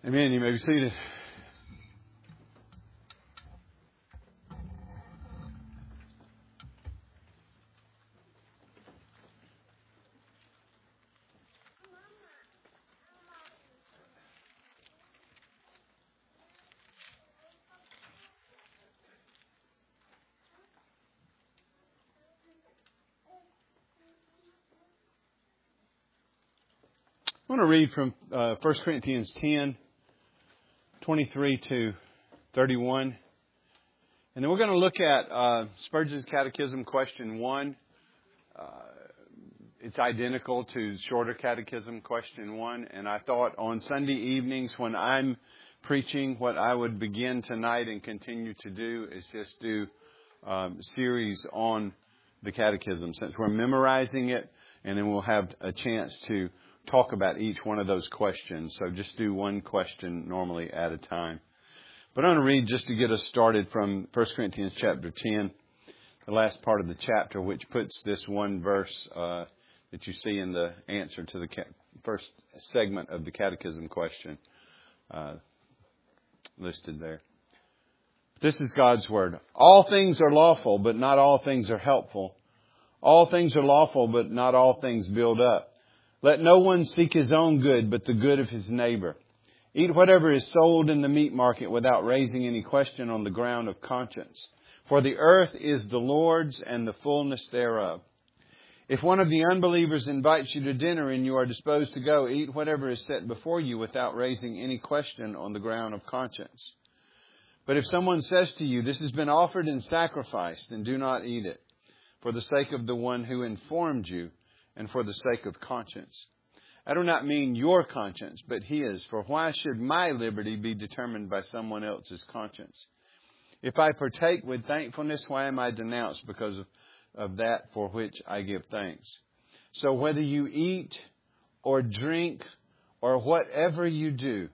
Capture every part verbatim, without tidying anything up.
Amen. You may be seated. I want to read from uh, First Corinthians ten, twenty-three to thirty-one. And then we're going to look at uh, Spurgeon's Catechism, question one. Uh, it's identical to Shorter Catechism, question one. And I thought on Sunday evenings when I'm preaching, what I would begin tonight and continue to do is just do um, series on the Catechism, since we're memorizing it, and then we'll have a chance to talk about each one of those questions. So just do one question normally at a time. But I'm going to read just to get us started from First Corinthians chapter ten, the last part of the chapter, which puts this one verse uh, that you see in the answer to the ca- first segment of the Catechism question uh, listed there. This is God's Word. All things are lawful, but not all things are helpful. All things are lawful, but not all things build up. Let no one seek his own good, but the good of his neighbor. Eat whatever is sold in the meat market without raising any question on the ground of conscience. For the earth is the Lord's and the fullness thereof. If one of the unbelievers invites you to dinner and you are disposed to go, eat whatever is set before you without raising any question on the ground of conscience. But if someone says to you, this has been offered and sacrificed, then do not eat it, for the sake of the one who informed you, and for the sake of conscience. I do not mean your conscience, but his. For why should my liberty be determined by someone else's conscience? If I partake with thankfulness, why am I denounced because of, of that for which I give thanks? So whether you eat or drink or whatever you do,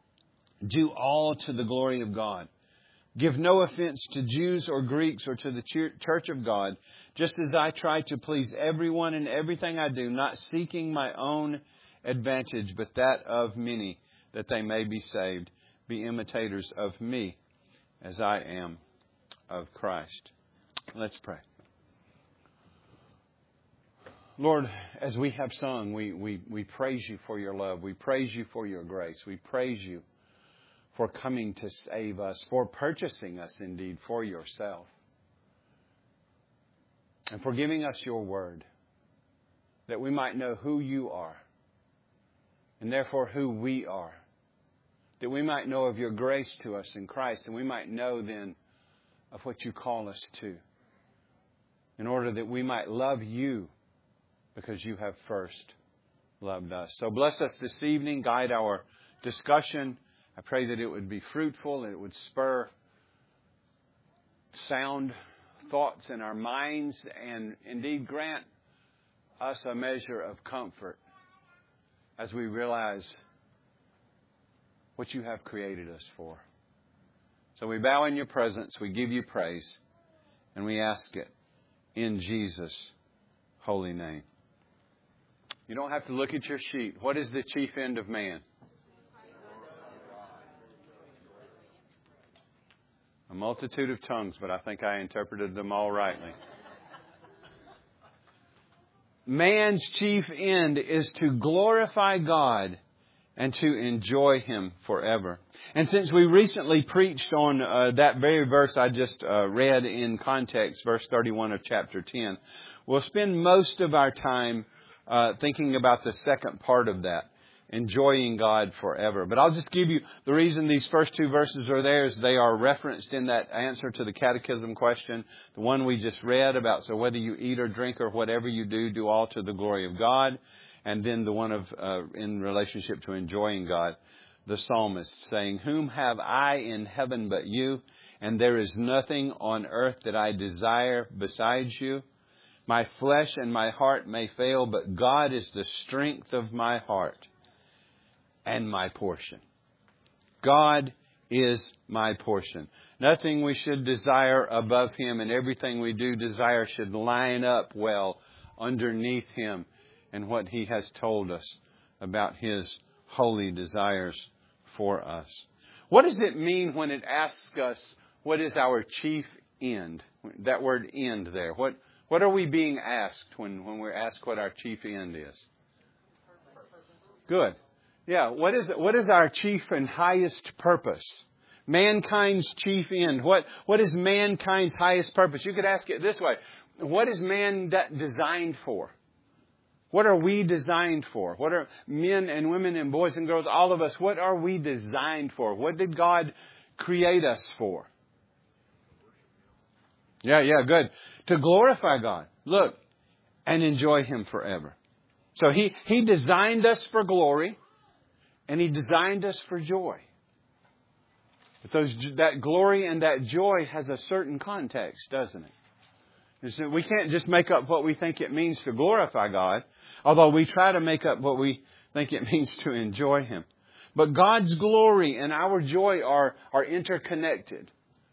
do all to the glory of God. Give no offense to Jews or Greeks or to the church of God, just as I try to please everyone in everything I do, not seeking my own advantage, but that of many, that they may be saved. Be imitators of me, as I am of Christ. Let's pray. Lord, as we have sung, we, we, we praise you for your love. We praise you for your grace. We praise you for coming to save us, for purchasing us indeed for yourself, and for giving us your word, that we might know who you are, and therefore who we are, that we might know of your grace to us in Christ, and we might know then of what you call us to, in order that we might love you because you have first loved us. So bless us this evening, guide our discussion. I pray that it would be fruitful and it would spur sound thoughts in our minds, and indeed grant us a measure of comfort as we realize what you have created us for. So we bow in your presence, we give you praise, and we ask it in Jesus' holy name. You don't have to look at your sheet. What is the chief end of man? A multitude of tongues, but I think I interpreted them all rightly. Man's chief end is to glorify God and to enjoy Him forever. And since we recently preached on uh, that very verse I just uh, read in context, verse thirty-one of chapter ten, we'll spend most of our time uh, thinking about the second part of that, enjoying God forever. But I'll just give you the reason these first two verses are there is they are referenced in that answer to the Catechism question, the one we just read about. So whether you eat or drink or whatever you do, do all to the glory of God. And then the one of uh, in relationship to enjoying God, the psalmist saying, whom have I in heaven but you? And there is nothing on earth that I desire besides you. My flesh and my heart may fail, but God is the strength of my heart and my portion. God is my portion. Nothing we should desire above Him, and everything we do desire should line up well underneath Him and what He has told us about His holy desires for us. What does it mean when it asks us, what is our chief end? That word end there. What what are we being asked when, when we're asked what our chief end is? Good. Yeah, what is what is our chief and highest purpose? Mankind's chief end. What what is mankind's highest purpose? You could ask it this way. What is man designed for? What are we designed for? What are men and women and boys and girls, all of us, what are we designed for? What did God create us for? Yeah, yeah, good. To glorify God. Look, and enjoy Him forever. So He, He designed us for glory, and He designed us for joy. But those, that glory and that joy has a certain context, doesn't it? We can't just make up what we think it means to glorify God, although we try to make up what we think it means to enjoy Him. But God's glory and our joy are, are interconnected,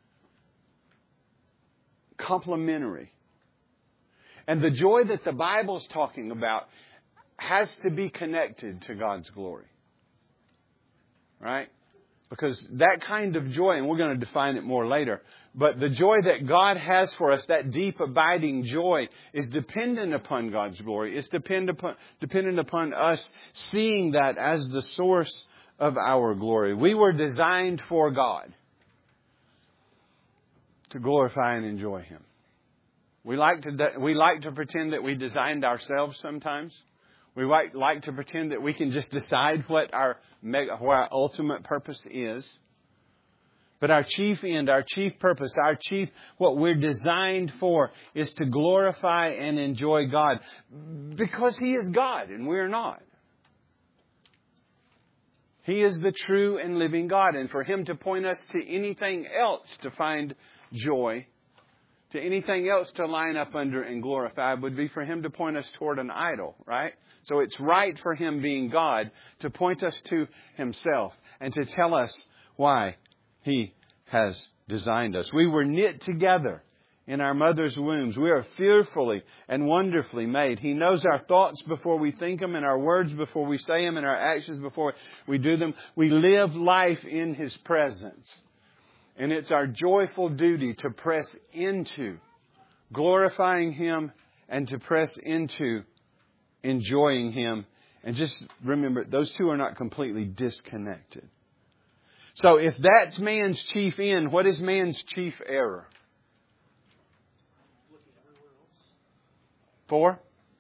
complementary. And the joy that the Bible's talking about has to be connected to God's glory. Right? Because that kind of joy, and we're going to define it more later, but the joy that God has for us, that deep abiding joy, is dependent upon God's glory. It's dependent upon, dependent upon us seeing that as the source of our glory. We were designed for God to glorify and enjoy Him. We like to, we like to pretend that we designed ourselves sometimes. We like, like to pretend that we can just decide what our, mega, what our ultimate purpose is. But our chief end, our chief purpose, our chief, what we're designed for is to glorify and enjoy God. Because He is God and we're not. He is the true and living God. And for Him to point us to anything else to find joy, to anything else to line up under and glorify, would be for Him to point us toward an idol, right? So it's right for Him, being God, to point us to Himself and to tell us why He has designed us. We were knit together in our mother's wombs. We are fearfully and wonderfully made. He knows our thoughts before we think them, and our words before we say them, and our actions before we do them. We live life in His presence. And it's our joyful duty to press into glorifying Him and to press into enjoying Him. And just remember, those two are not completely disconnected. So if that's man's chief end, what is man's chief error? Four?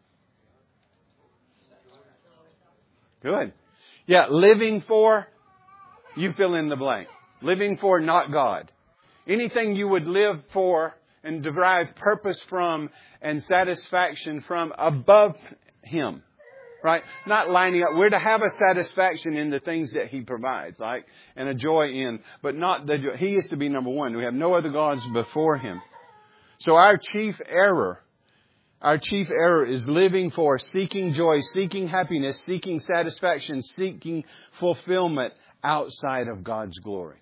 Good. Yeah, living for, you fill in the blank. Living for not God. Anything you would live for and derive purpose from and satisfaction from above Him. Right? Not lining up. We're to have a satisfaction in the things that He provides, like, and a joy in, but not the joy. He is to be number one. We have no other gods before Him. So our chief error, our chief error is living for, seeking joy, seeking happiness, seeking satisfaction, seeking fulfillment outside of God's glory.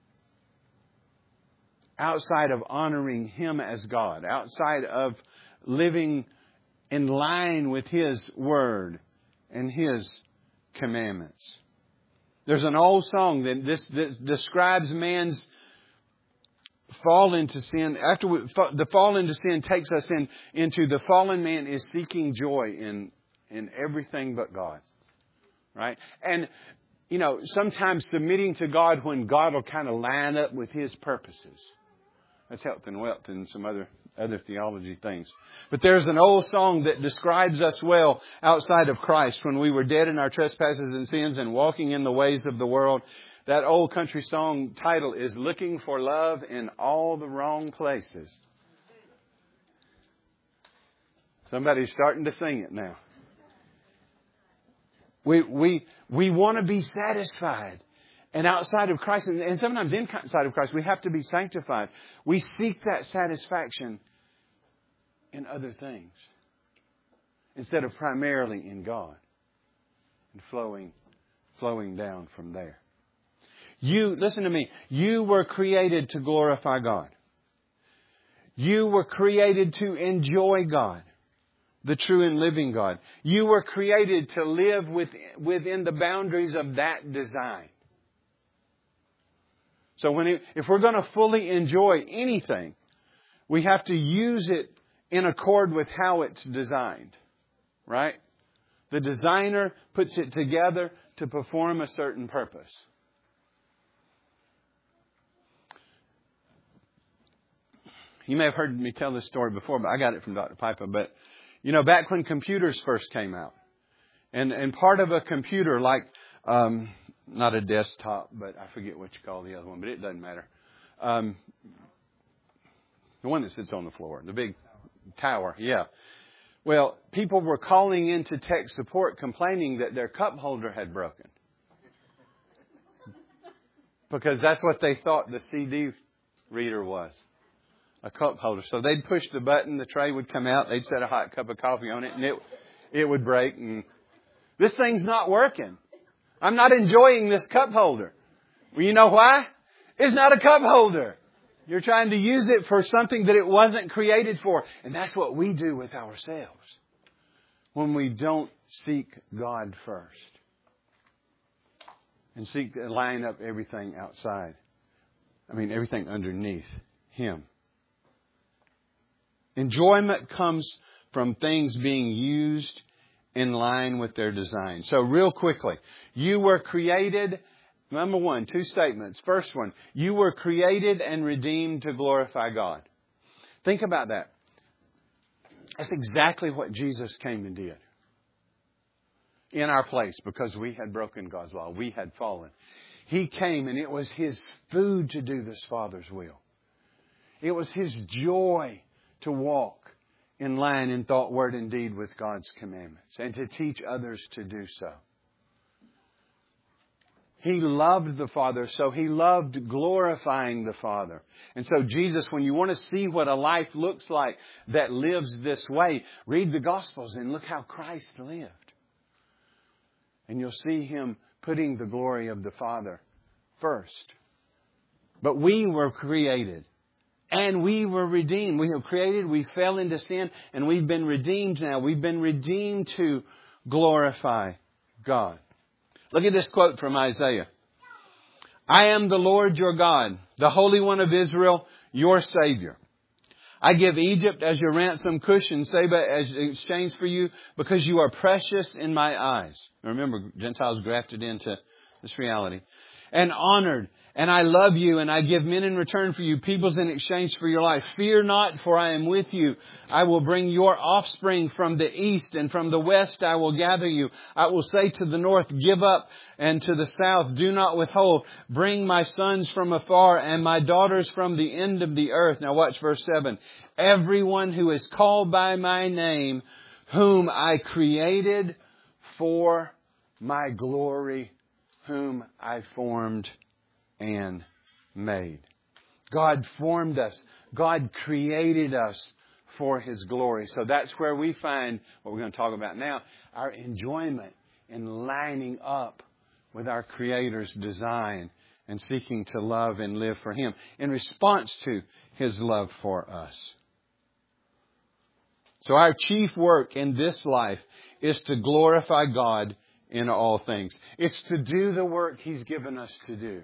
Outside of honoring Him as God. Outside of living in line with His Word and His commandments. There's an old song that this, this describes man's fall into sin. After we, the fall into sin takes us in into the fallen man is seeking joy in in everything but God. Right? And, you know, sometimes submitting to God when God will kind of line up with His purposes. That's health and wealth and some other other theology things. But there's an old song that describes us well outside of Christ when we were dead in our trespasses and sins and walking in the ways of the world. That old country song title is Looking for Love in All the Wrong Places. Somebody's starting to sing it now. We we we want to be satisfied. And outside of Christ, and sometimes inside of Christ, we have to be sanctified. We seek that satisfaction in other things instead of primarily in God and flowing, flowing down from there. You, listen to me, you were created to glorify God. You were created to enjoy God, the true and living God. You were created to live within, within the boundaries of that design. So when it, if we're going to fully enjoy anything, we have to use it in accord with how it's designed. Right? The designer puts it together to perform a certain purpose. You may have heard me tell this story before, but I got it from Doctor Piper. But, you know, back when computers first came out, and, and part of a computer, like, um, not a desktop, but I forget what you call the other one, but it doesn't matter. Um, the one that sits on the floor, the big tower, yeah. Well, people were calling into tech support complaining that their cup holder had broken. Because that's what they thought the C D reader was. A cup holder. So they'd push the button, the tray would come out, they'd set a hot cup of coffee on it, and it it would break. And this thing's not working. I'm not enjoying this cup holder. Well, you know why? It's not a cup holder. You're trying to use it for something that it wasn't created for. And that's what we do with ourselves when we don't seek God first and seek to line up everything outside. I mean, everything underneath Him. Enjoyment comes from things being used in line with their design. So real quickly, you were created, number one, two statements. First one, you were created and redeemed to glorify God. Think about that. That's exactly what Jesus came and did in our place because we had broken God's law. We had fallen. He came and it was His food to do this Father's will. It was His joy to walk in line in thought, word, and deed with God's commandments and to teach others to do so. He loved the Father, so He loved glorifying the Father. And so Jesus, when you want to see what a life looks like that lives this way, read the Gospels and look how Christ lived. And you'll see Him putting the glory of the Father first. But we were created. And we were redeemed. We were created, we fell into sin, and we've been redeemed now. We've been redeemed to glorify God. Look at this quote from Isaiah. I am the Lord your God, the Holy One of Israel, your Savior. I give Egypt as your ransom, Cush and Seba as exchange for you, because you are precious in my eyes. Remember, Gentiles grafted into this reality. And honored. And I love you, and I give men in return for you, peoples in exchange for your life. Fear not, for I am with you. I will bring your offspring from the east, and from the west I will gather you. I will say to the north, give up, and to the south, do not withhold. Bring my sons from afar, and my daughters from the end of the earth. Now watch verse seven. Everyone who is called by my name, whom I created for my glory, whom I formed and made. God formed us. God created us for His glory. So that's where we find what we're going to talk about now, our enjoyment in lining up with our Creator's design and seeking to love and live for Him in response to His love for us. So our chief work in this life is to glorify God in all things. It's to do the work He's given us to do.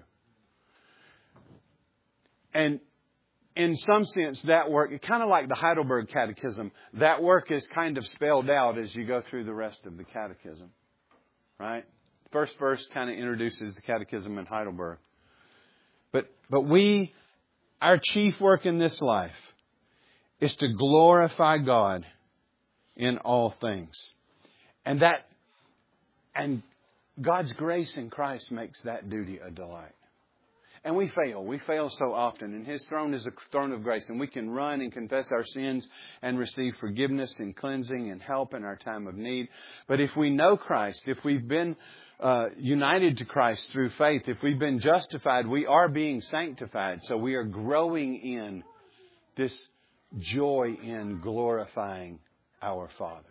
And in some sense, that work, kind of like the Heidelberg Catechism, that work is kind of spelled out as you go through the rest of the Catechism. Right? First verse kind of introduces the Catechism in Heidelberg. But, but we, our chief work in this life is to glorify God in all things. And that, and God's grace in Christ makes that duty a delight. And we fail. We fail so often. And His throne is a throne of grace. And we can run and confess our sins and receive forgiveness and cleansing and help in our time of need. But if we know Christ, if we've been uh, united to Christ through faith, if we've been justified, we are being sanctified. So we are growing in this joy in glorifying our Father.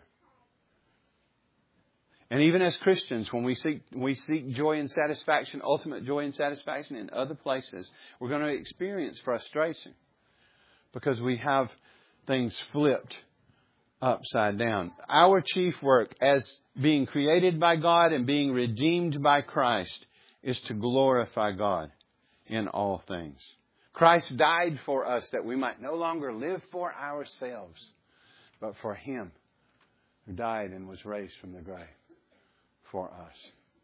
And even as Christians, when we seek we seek joy and satisfaction, ultimate joy and satisfaction in other places, we're going to experience frustration because we have things flipped upside down. Our chief work as being created by God and being redeemed by Christ is to glorify God in all things. Christ died for us that we might no longer live for ourselves, but for Him who died and was raised from the grave for us.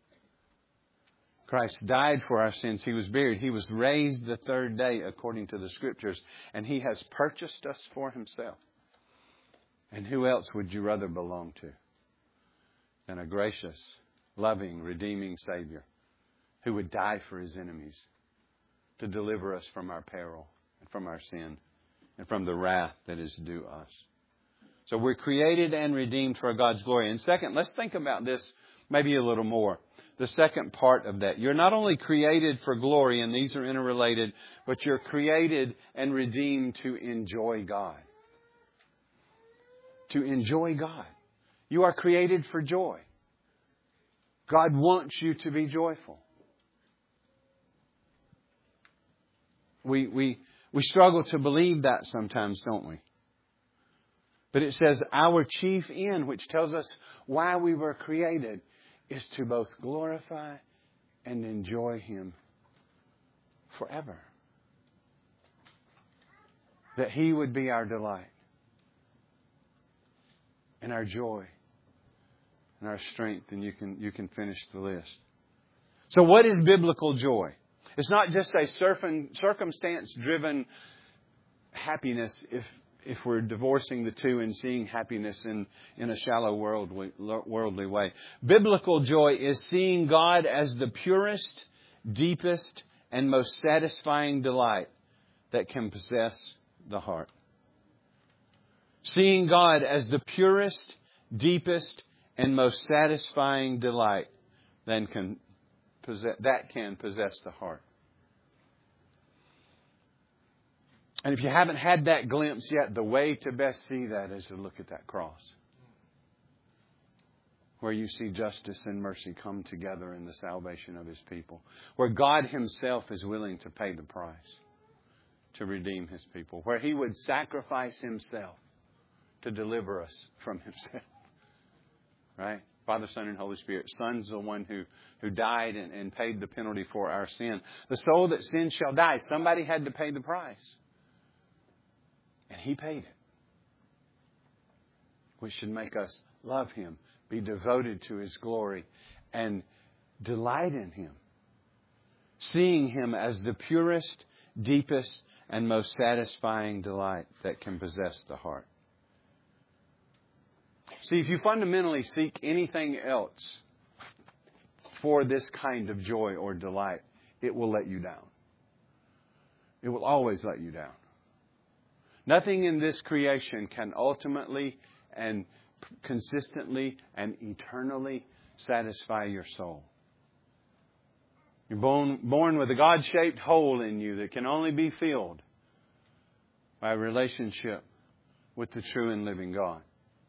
Christ died for our sins. He was buried. He was raised the third day according to the Scriptures. And He has purchased us for Himself. And who else would you rather belong to than a gracious, loving, redeeming Savior who would die for His enemies to deliver us from our peril and from our sin and from the wrath that is due us. So we're created and redeemed for God's glory. And second, let's think about this maybe a little more. The second part of that. You're not only created for glory, and these are interrelated, but you're created and redeemed to enjoy God. To enjoy God. You are created for joy. God wants you to be joyful. We, we, we struggle to believe that sometimes, don't we? But it says our chief end, which tells us why we were created, is to both glorify and enjoy Him forever. That He would be our delight and our joy and our strength. And you can, you can finish the list. So what is biblical joy? It's not just a circumstance-driven happiness if if we're divorcing the two and seeing happiness in, in a shallow worldly, worldly way. Biblical joy is seeing God as the purest, deepest, and most satisfying delight that can possess the heart. Seeing God as the purest, deepest, and most satisfying delight that can possess, that can possess the heart. And if you haven't had that glimpse yet, the way to best see that is to look at that cross. Where you see justice and mercy come together in the salvation of His people. Where God Himself is willing to pay the price to redeem His people. Where He would sacrifice Himself to deliver us from Himself. Right? Father, Son, and Holy Spirit. Son's the one who, who died and, and paid the penalty for our sin. The soul that sins shall die. Somebody had to pay the price. And He paid it. Which should make us love Him, be devoted to His glory, and delight in Him. Seeing Him as the purest, deepest, and most satisfying delight that can possess the heart. See, if you fundamentally seek anything else for this kind of joy or delight, it will let you down. It will always let you down. Nothing in this creation can ultimately and consistently and eternally satisfy your soul. You're born, born with a God-shaped hole in you that can only be filled by a relationship with the true and living God.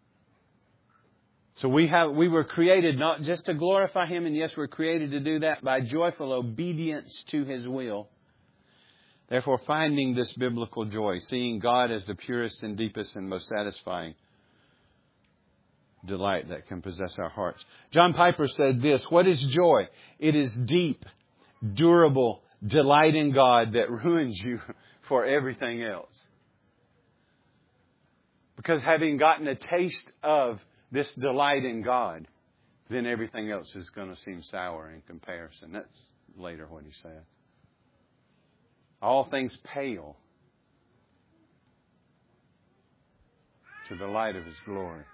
So we have, we were created not just to glorify Him, and yes, we're created to do that by joyful obedience to His will. Therefore, finding this biblical joy, seeing God as the purest and deepest and most satisfying delight that can possess our hearts. John Piper said this, what is joy? It is deep, durable delight in God that ruins you for everything else. Because having gotten a taste of this delight in God, then everything else is going to seem sour in comparison. That's later what he said. All things pale to the light of His glory.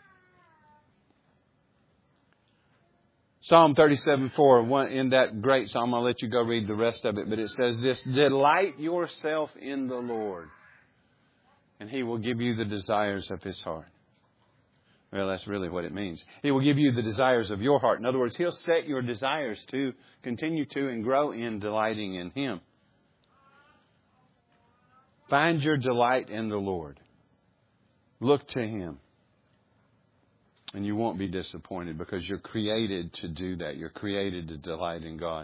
Psalm thirty-seven four, one, in that great psalm, I'll let you go read the rest of it, but it says this, delight yourself in the Lord, and He will give you the desires of His heart. Well, that's really what it means. He will give you the desires of your heart. In other words, He'll set your desires to continue to and grow in delighting in Him. Find your delight in the Lord. Look to Him. And you won't be disappointed because you're created to do that. You're created to delight in God.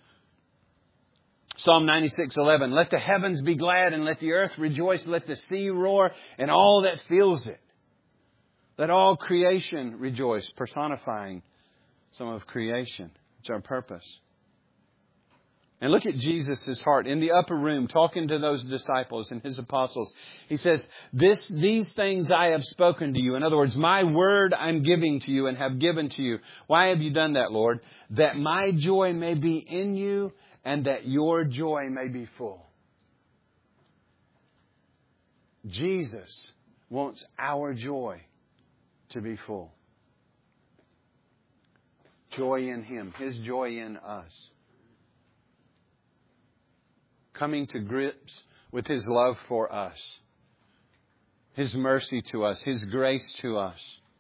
Psalm ninety-six eleven. Let the heavens be glad and let the earth rejoice. Let the sea roar and all that fills it. Let all creation rejoice, personifying some of creation. It's our purpose. And look at Jesus' heart in the upper room talking to those disciples and His apostles. He says, "This, these things I have spoken to you." In other words, my word I'm giving to you and have given to you. Why have you done that, Lord? That my joy may be in you and that your joy may be full. Jesus wants our joy to be full. Joy in Him, His joy in us. Coming to grips with His love for us. His mercy to us. His grace to us.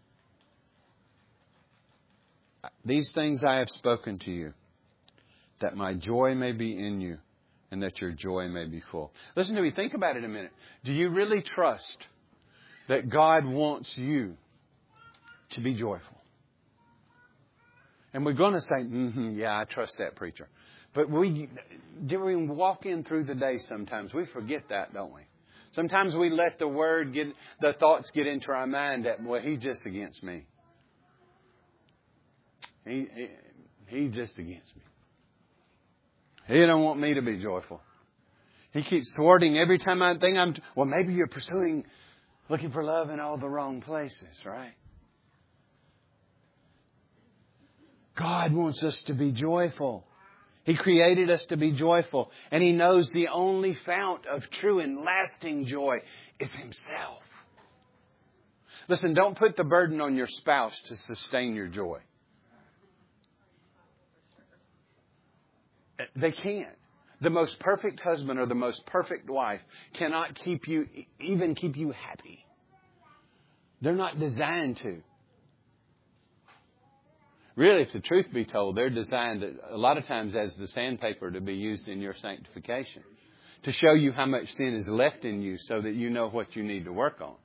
These things I have spoken to you, that my joy may be in you and that your joy may be full. Listen to me. Think about it a minute. Do you really trust that God wants you to be joyful? And we're going to say, mm-hmm, yeah, I trust that, preacher. But we, during walking through the day sometimes, we forget that, don't we? Sometimes we let the word get, the thoughts get into our mind that, well, He's just against me. He, he, he's just against me. He don't want me to be joyful. He keeps thwarting every time I think I'm, well, maybe you're pursuing, looking for love in all the wrong places, right? God wants us to be joyful. He created us to be joyful. And He knows the only fount of true and lasting joy is Himself. Listen, don't put the burden on your spouse to sustain your joy. They can't. The most perfect husband or the most perfect wife cannot keep you, even keep you happy. They're not designed to. Really, if the truth be told, they're designed a lot of times as the sandpaper to be used in your sanctification. To show you how much sin is left in you so that you know what you need to work on.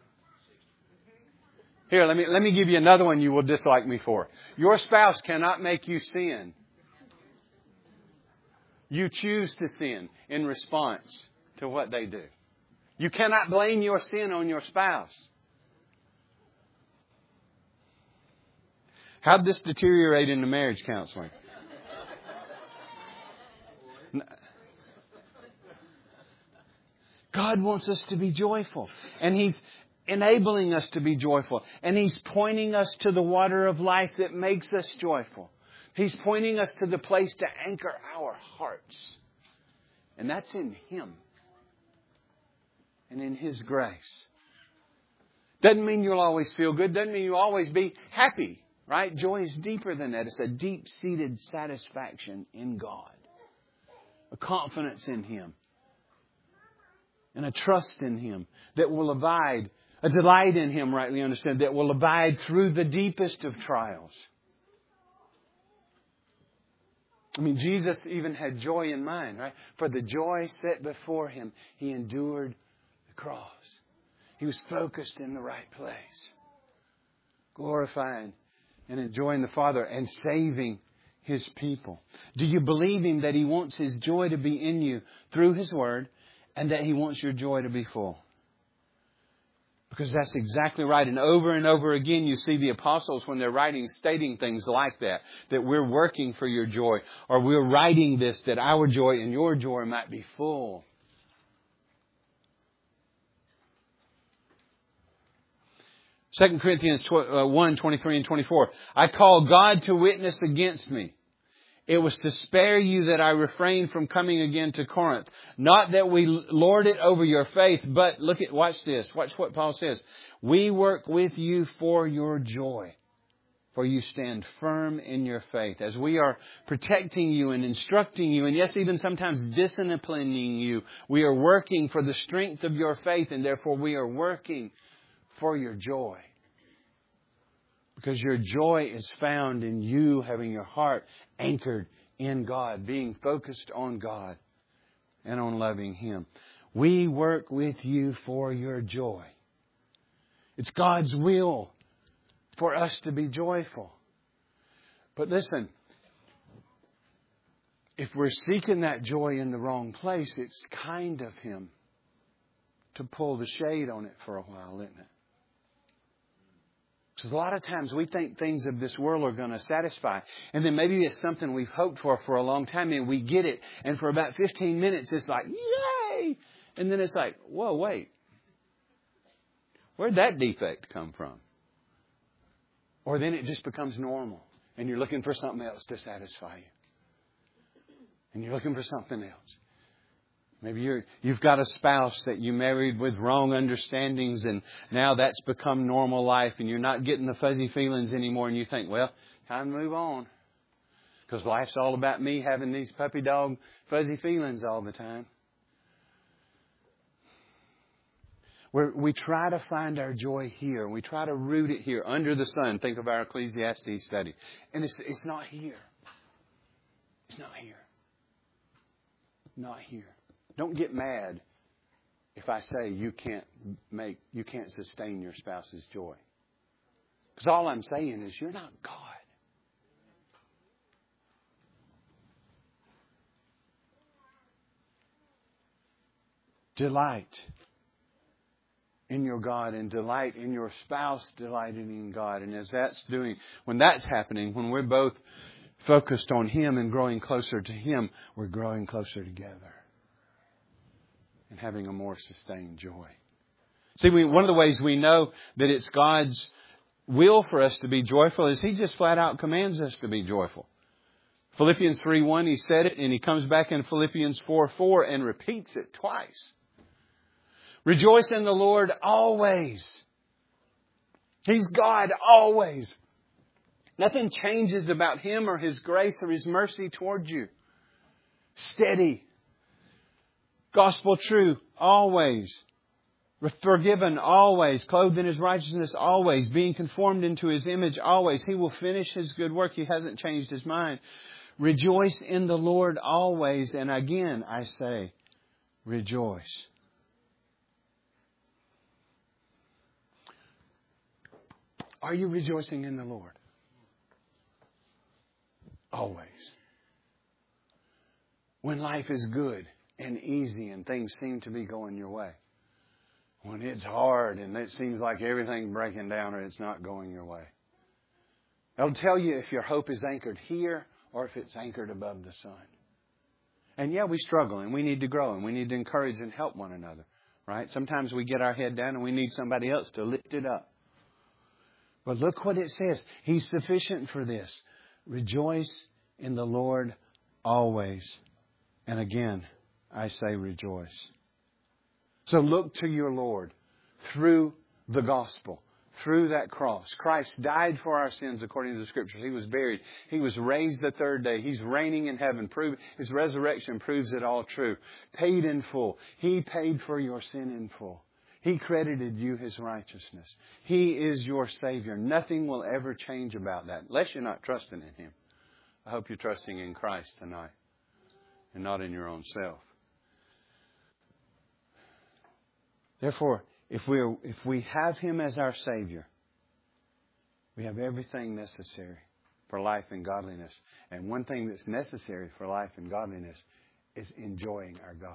Here, let me, let me give you another one you will dislike me for. Your spouse cannot make you sin. You choose to sin in response to what they do. You cannot blame your sin on your spouse. How'd this deteriorate into marriage counseling? God wants us to be joyful. And He's enabling us to be joyful. And He's pointing us to the water of life that makes us joyful. He's pointing us to the place to anchor our hearts. And that's in Him. And in His grace. Doesn't mean you'll always feel good. Doesn't mean you'll always be happy. Right? Joy is deeper than that. It's a deep-seated satisfaction in God. A confidence in Him. And a trust in Him that will abide. A delight in Him, rightly understood, that will abide through the deepest of trials. I mean, Jesus even had joy in mind, right? For the joy set before Him, He endured the cross. He was focused in the right place. Glorifying and enjoying the Father and saving His people. Do you believe Him that He wants His joy to be in you through His Word and that He wants your joy to be full? Because that's exactly right. And over and over again you see the apostles when they're writing stating things like that. That we're working for your joy. Or we're writing this that our joy and your joy might be full. Second Corinthians one, twenty-three and twenty-four. I call God to witness against me. It was to spare you that I refrained from coming again to Corinth. Not that we lord it over your faith, but look at, watch this. Watch what Paul says. We work with you for your joy. For you stand firm in your faith. As we are protecting you and instructing you, and yes, even sometimes disciplining you, we are working for the strength of your faith, and therefore we are working for your joy. Because your joy is found in you having your heart anchored in God, being focused on God and on loving Him. We work with you for your joy. It's God's will for us to be joyful. But listen, if we're seeking that joy in the wrong place, it's kind of Him to pull the shade on it for a while, isn't it? Because a lot of times we think things of this world are going to satisfy. And then maybe it's something we've hoped for for a long time and we get it. And for about fifteen minutes it's like, yay! And then it's like, whoa, wait. Where'd that defect come from? Or then it just becomes normal. And you're looking for something else to satisfy you. And you're looking for something else. Maybe you're, you've got a spouse that you married with wrong understandings and now that's become normal life and you're not getting the fuzzy feelings anymore and you think, well, time to move on. Because life's all about me having these puppy dog fuzzy feelings all the time. We're, we try to find our joy here. We try to root it here under the sun. Think of our Ecclesiastes study. And it's, it's not here. It's not here. Not here. Don't get mad if I say you can't make, you can't sustain your spouse's joy. Because all I'm saying is you're not God. Delight in your God and delight in your spouse delighting in God. And as that's doing, when that's happening, when we're both focused on Him and growing closer to Him, we're growing closer together. And having a more sustained joy. See, we, one of the ways we know that it's God's will for us to be joyful is He just flat out commands us to be joyful. Philippians three one, He said it, and He comes back in Philippians four four and repeats it twice. Rejoice in the Lord always. He's God always. Nothing changes about Him or His grace or His mercy toward you. Steady. Gospel true, always. Forgiven, always. Clothed in His righteousness, always. Being conformed into His image, always. He will finish His good work. He hasn't changed His mind. Rejoice in the Lord always. And again, I say, rejoice. Are you rejoicing in the Lord? Always. When life is good and easy and things seem to be going your way. When it's hard and it seems like everything's breaking down or it's not going your way. It'll tell you if your hope is anchored here or if it's anchored above the sun. And yeah, we struggle and we need to grow and we need to encourage and help one another. Right? Sometimes we get our head down and we need somebody else to lift it up. But look what it says. He's sufficient for this. Rejoice in the Lord always. And again, I say rejoice. So look to your Lord through the gospel, through that cross. Christ died for our sins according to the Scriptures. He was buried. He was raised the third day. He's reigning in heaven. Prove, His resurrection proves it all true. Paid in full. He paid for your sin in full. He credited you His righteousness. He is your Savior. Nothing will ever change about that, unless you're not trusting in Him. I hope you're trusting in Christ tonight and not in your own self. Therefore, if we if we have Him as our Savior, we have everything necessary for life and godliness. And one thing that's necessary for life and godliness is enjoying our God.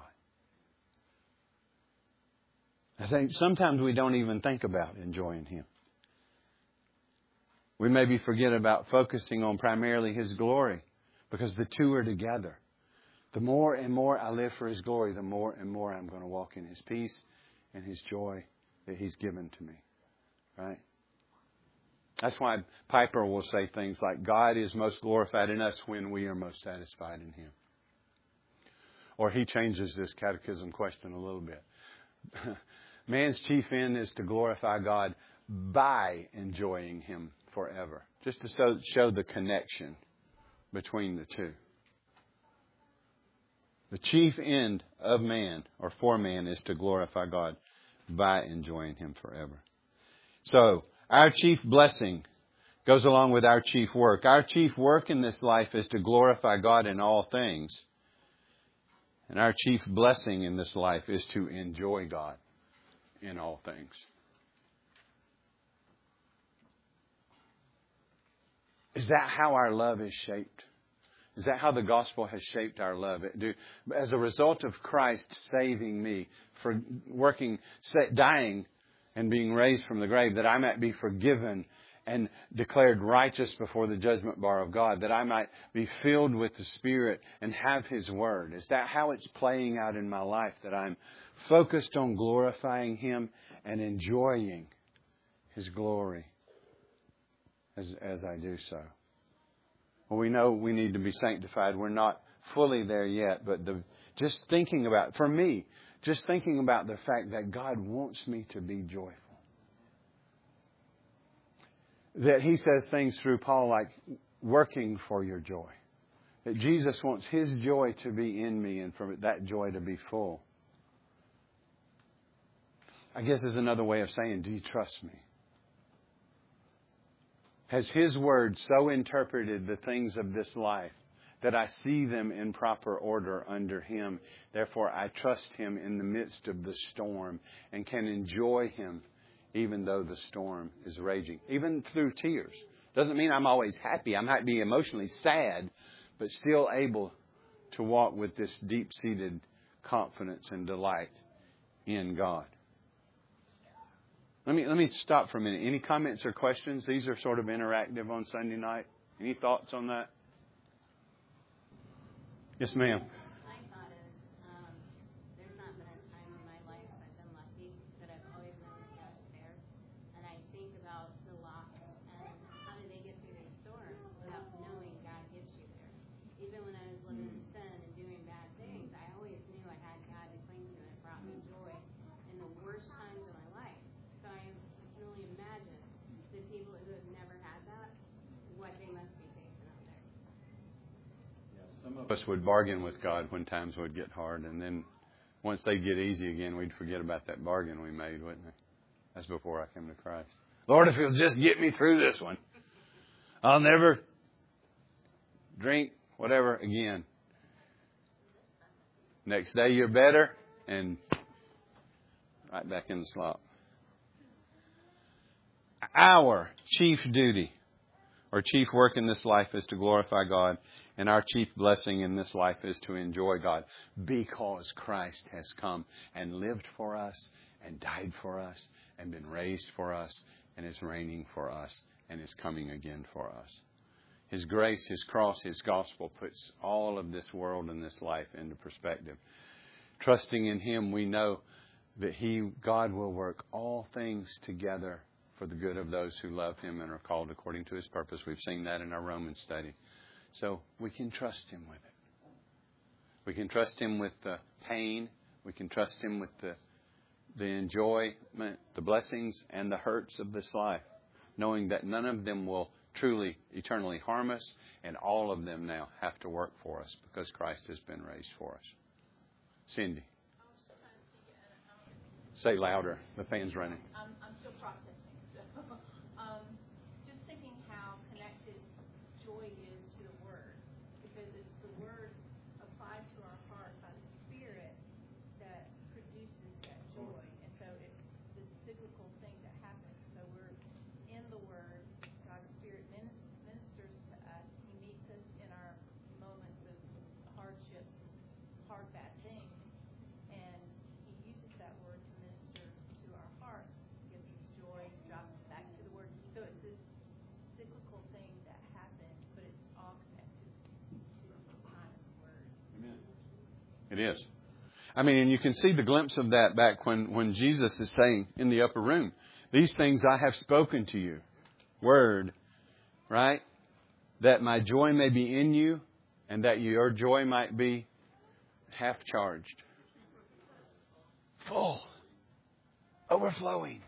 I think sometimes we don't even think about enjoying Him. We maybe forget about focusing on primarily His glory because the two are together. The more and more I live for His glory, the more and more I'm going to walk in His peace and His joy that He's given to me. Right? That's why Piper will say things like, God is most glorified in us when we are most satisfied in Him. Or he changes this catechism question a little bit. Man's chief end is to glorify God by enjoying Him forever. Just to show, show the connection between the two. The chief end of man, or for man, is to glorify God by enjoying Him forever. So, our chief blessing goes along with our chief work. Our chief work in this life is to glorify God in all things. And our chief blessing in this life is to enjoy God in all things. Is that how our love is shaped? Is that how the gospel has shaped our love? Do, as a result of Christ saving me, for working, dying, and being raised from the grave, that I might be forgiven and declared righteous before the judgment bar of God, that I might be filled with the Spirit and have His Word? Is that how it's playing out in my life, that I'm focused on glorifying Him and enjoying His glory as, as I do so? Well, we know we need to be sanctified. We're not fully there yet, but the, just thinking about, for me, just thinking about the fact that God wants me to be joyful. That He says things through Paul like working for your joy. That Jesus wants His joy to be in me and for that joy to be full. I guess is another way of saying, do you trust me? Has His Word so interpreted the things of this life that I see them in proper order under Him? Therefore, I trust Him in the midst of the storm and can enjoy Him even though the storm is raging, even through tears. Doesn't mean I'm always happy. I might be emotionally sad, but still able to walk with this deep-seated confidence and delight in God. Let me let me stop for a minute. Any comments or questions? These are sort of interactive on Sunday night. Any thoughts on that? Yes, ma'am. My thought is, um, there's not been a time in my life I've been lucky, but I've always known that God's there. And I think about the loss and how do they get through these storms without knowing God gets you there. Even when I was living in sin and doing bad things, I always knew I had God to cling to, and it brought me joy in the worst times of my life. So I, I can only imagine the people who have never had that, what they must be facing out there. Some of us would bargain with God when times would get hard, and then once they get easy again, we'd forget about that bargain we made, wouldn't we? That's before I came to Christ. Lord, if You'll just get me through this one, I'll never drink whatever again. Next day you're better, and right back in the slop. Our chief duty or chief work in this life is to glorify God, and our chief blessing in this life is to enjoy God, because Christ has come and lived for us and died for us and been raised for us and is reigning for us and is coming again for us. His grace, His cross, His gospel puts all of this world and this life into perspective. Trusting in Him, we know that He, God, will work all things together for the good of those who love Him and are called according to His purpose. We've seen that in our Romans study. So we can trust Him with it. We can trust Him with the pain. We can trust Him with the, the enjoyment, the blessings, and the hurts of this life, knowing that none of them will truly, eternally harm us, and all of them now have to work for us because Christ has been raised for us. Cindy. Say louder. The fan's running. I'm, I'm still processing. So, um, just thinking how connected joy is to the Word, because it's the Word applied to our heart by the Spirit that produces that joy. And so it's the cyclical thing that happens. So we're in the Word. God's Spirit ministers to us. He meets us in our moments of hardships, hard, bad things. And He uses that Word to minister to our hearts, gives us joy, drops us back to the Word. So it's this cyclical thing that happens, but it's all connected to the time of the Word. Amen. It is. I mean, and you can see the glimpse of that back when, when Jesus is saying in the upper room, these things I have spoken to you. Word, right? That my joy may be in you and that your joy might be half charged. Full. Overflowing.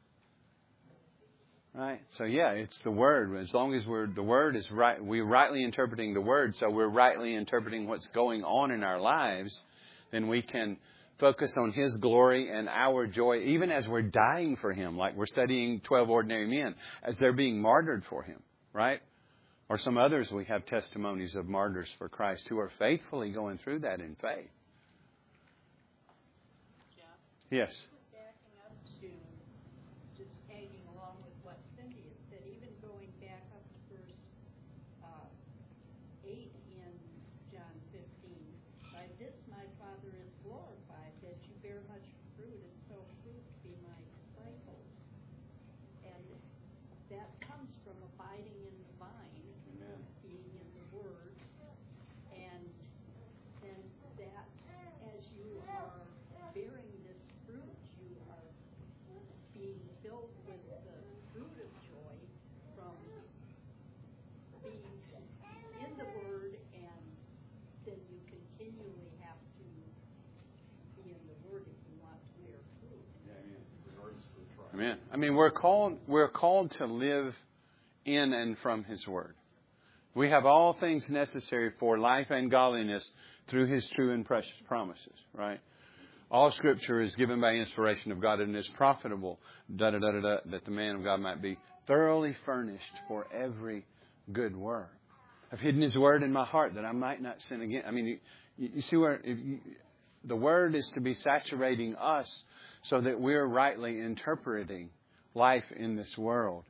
Right? So yeah, it's the Word. As long as we're, the Word is right, we're rightly interpreting the Word, so we're rightly interpreting what's going on in our lives, then we can focus on His glory and our joy, even as we're dying for Him, like we're studying twelve ordinary men, as they're being martyred for Him, right? Or some others, we have testimonies of martyrs for Christ who are faithfully going through that in faith. Yes. Backing up to just tagging along with what Cindy had said, even going back up to verse uh, eight in John fifteen. By this my Father is glorified, that you bear much fruit, and so fruit be my disciples. And that comes then you continually have to be in the Word if you want to bear fruit. Amen. I mean, we're called we're called to live in and from His Word. We have all things necessary for life and godliness through His true and precious promises, right? All Scripture is given by inspiration of God and is profitable, da da da da da, that the man of God might be thoroughly furnished for every good work. I've hidden His Word in my heart that I might not sin again. I mean, you, you see where if you, the Word is to be saturating us so that we're rightly interpreting life in this world.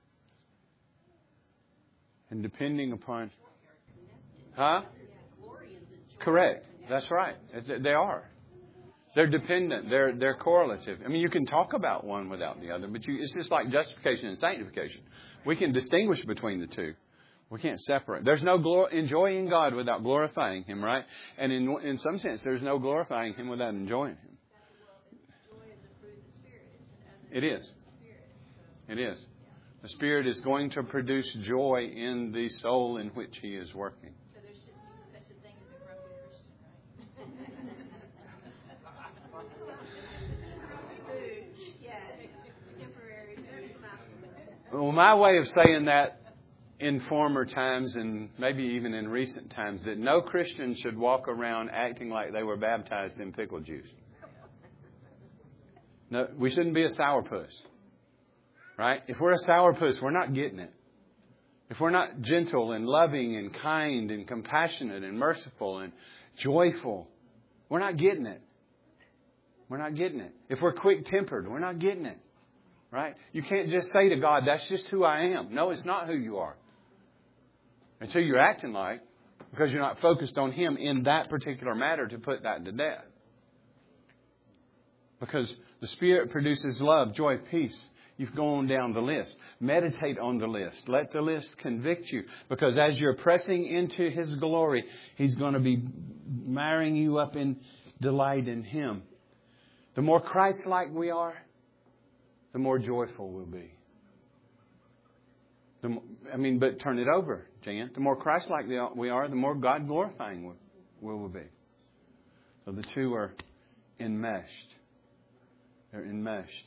And depending upon... Huh? Correct. That's right. They are. They're dependent. They're they're correlative. I mean, you can talk about one without the other, but you, it's just like justification and sanctification. We can distinguish between the two. We can't separate. There's no glor- enjoying God without glorifying Him, right? And in in some sense, there's no glorifying Him without enjoying Him. It is. It is. The Spirit is going to produce joy in the soul in which He is working. So there should be such a thing as a grumpy Christian, right? Yes. Temporary food. Well, my way of saying that in former times and maybe even in recent times, that no Christian should walk around acting like they were baptized in pickle juice. No, we shouldn't be a sourpuss. Right? If we're a sourpuss, we're not getting it. If we're not gentle and loving and kind and compassionate and merciful and joyful, we're not getting it. We're not getting it. If we're quick-tempered, we're not getting it. Right? You can't just say to God, that's just who I am. No, it's not who you are. It's who you're acting like, because you're not focused on Him in that particular matter to put that to death. Because the Spirit produces love, joy, peace. You've gone down the list. Meditate on the list. Let the list convict you. Because as you're pressing into His glory, He's going to be marrying you up in delight in Him. The more Christ-like we are, the more joyful we'll be. The more, I mean, but turn it over, Jan. The more Christ-like we are, the more God-glorifying we will be. So the two are enmeshed. They're enmeshed.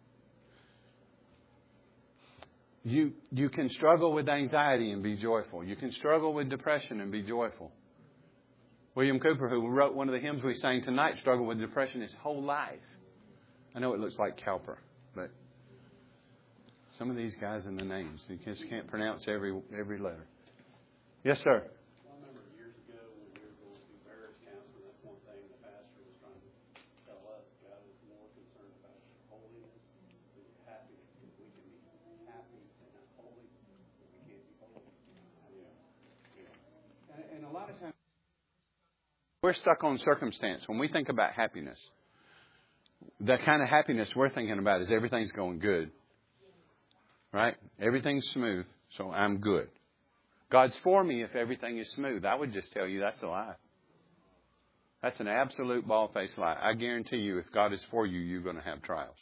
You you can struggle with anxiety and be joyful. You can struggle with depression and be joyful. William Cooper, who wrote one of the hymns we sang tonight, struggled with depression his whole life. I know it looks like Cowper, but some of these guys in the names, you just can't pronounce every every letter. Yes, sir. I remember years ago when we were going through marriage counseling, that's one thing the pastor was trying to tell us. God is more concerned about holiness than happiness. We can be happy and not holy, but we can't be holy. Yeah. Yeah. And, and a lot of times we're stuck on circumstance. When we think about happiness, the kind of happiness we're thinking about is everything's going good. Right? Everything's smooth, so I'm good. God's for me if everything is smooth. I would just tell you that's a lie. That's an absolute bald-faced lie. I guarantee you if God is for you, you're going to have trials.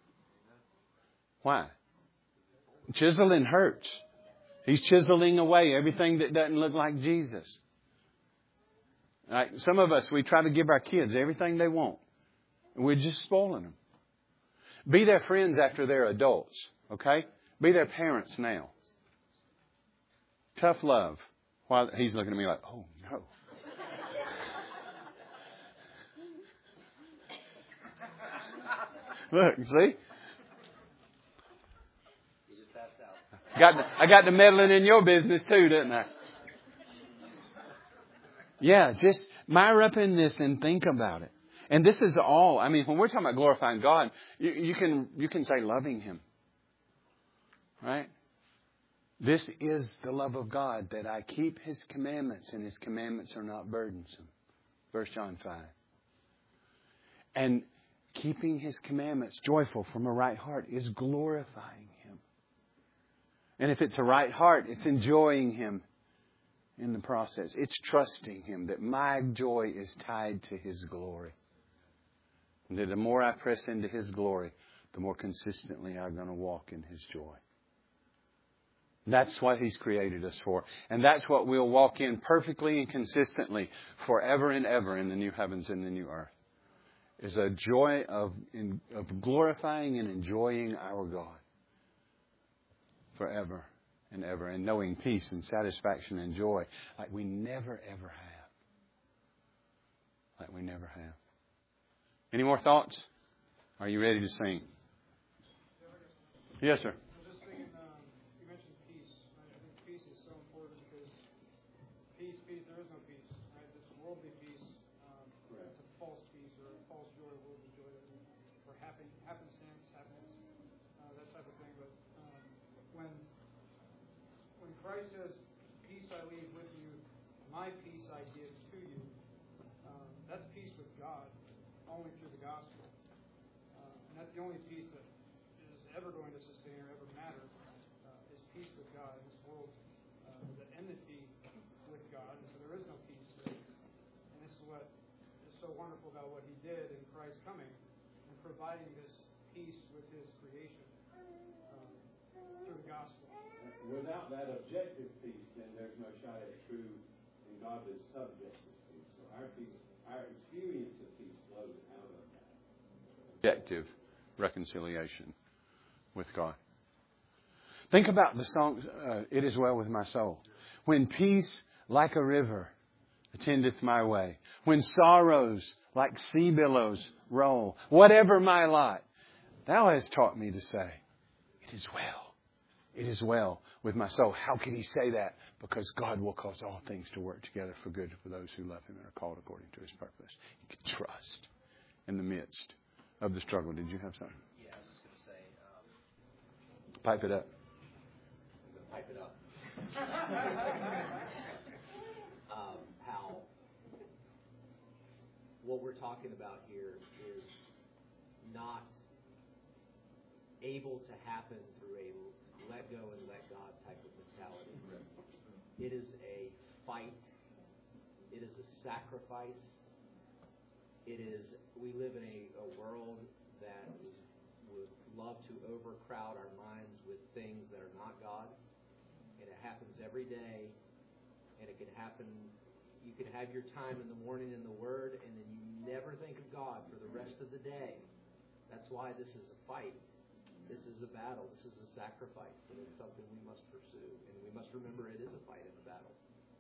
Why? Chiseling hurts. He's chiseling away everything that doesn't look like Jesus. Right? Some of us, we try to give our kids everything they want. And we're just spoiling them. Be their friends after they're adults. Okay? Be their parents now. Tough love. While he's looking at me like, oh no. Look, see? He just passed out. Got to, I got to meddling in your business too, didn't I? Yeah, just mire up in this and think about it. And this is all, I mean, when we're talking about glorifying God, you, you can you can say loving Him. Right? This is the love of God, that I keep His commandments, and His commandments are not burdensome. First John five. And keeping His commandments joyful from a right heart is glorifying Him. And if it's a right heart, it's enjoying Him in the process. It's trusting Him that my joy is tied to His glory. And that the more I press into His glory, the more consistently I'm going to walk in His joy. That's what He's created us for. And that's what we'll walk in perfectly and consistently forever and ever in the new heavens and the new earth. Is a joy of, in, of glorifying and enjoying our God forever and ever. And knowing peace and satisfaction and joy like we never ever have. Like we never have. Any more thoughts? Are you ready to sing? Yes, sir. Christ says, peace I leave with you, my peace I give to you. Um, that's peace with God, only through the gospel. Uh, and that's the only peace that is ever going to sustain or ever matter, uh, is peace with God. In this world uh, is at enmity with God, and so there is no peace there. And this is what is so wonderful about what He did in Christ coming and providing this peace with His creation um, through the gospel. Without that objective peace, then there's no shot at true and godly subjective peace. So our peace, our experience of peace flows out of that. Objective reconciliation with God. Think about the song, uh, It Is Well With My Soul. When peace like a river attendeth my way. When sorrows like sea billows roll. Whatever my lot, Thou hast taught me to say, it is well. It is well with my soul. How can He say that? Because God will cause all things to work together for good for those who love Him and are called according to His purpose. You can trust in the midst of the struggle. Did you have something? Yeah, I was just going to say... Um, Pipe it up. Pipe it up. um, how what we're talking about here is not able to happen through a let go and let God type of mentality. It is a fight. It is a sacrifice. It is, we live in a, a world that would love to overcrowd our minds with things that are not God. And it happens every day. And it can happen, you can have your time in the morning in the Word, and then you never think of God for the rest of the day. That's why this is a fight. This is a battle. This is a sacrifice. And it's something we must pursue. And we must remember it is a fight and a battle.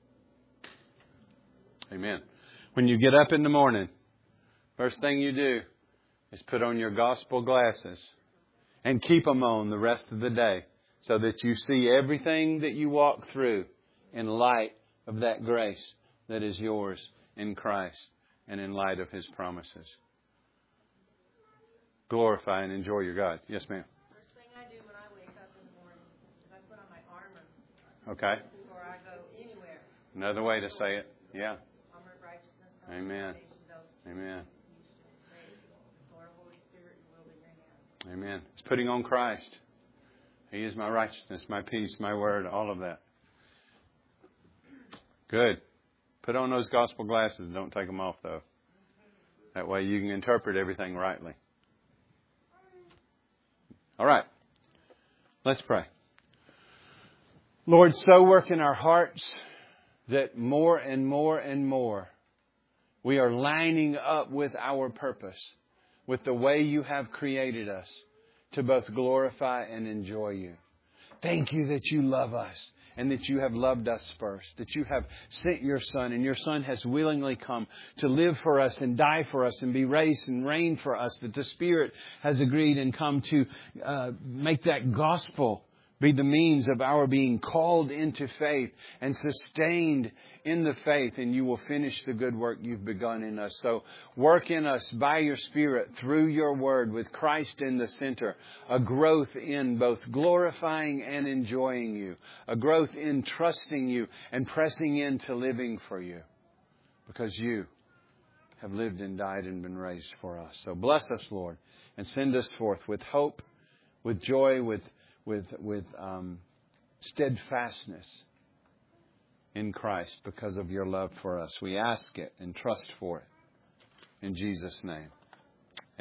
Amen. When you get up in the morning, first thing you do is put on your gospel glasses and keep them on the rest of the day so that you see everything that you walk through in light of that grace that is yours in Christ and in light of His promises. Glorify and enjoy your God. Yes, ma'am. First thing I do when I wake up in the morning is I put on my armor. Okay. Before I go anywhere. Another way to say it. Yeah. Armor of righteousness. Amen. Amen. Amen. It's putting on Christ. He is my righteousness, my peace, my word, all of that. Good. Put on those gospel glasses. Don't take them off, though. That way you can interpret everything rightly. All right. Let's pray. Lord, so work in our hearts that more and more and more we are lining up with our purpose, with the way You have created us to both glorify and enjoy You. Thank You that You love us and that You have loved us first, that You have sent Your Son and Your Son has willingly come to live for us and die for us and be raised and reign for us, that the Spirit has agreed and come to uh, make that gospel be the means of our being called into faith and sustained in the faith, and You will finish the good work You've begun in us. So work in us by Your Spirit through Your Word with Christ in the center, a growth in both glorifying and enjoying You, a growth in trusting You and pressing into living for You, because You have lived and died and been raised for us. So bless us, Lord, and send us forth with hope, with joy, with with with um, steadfastness in Christ because of Your love for us. We ask it and trust for it. In Jesus' name.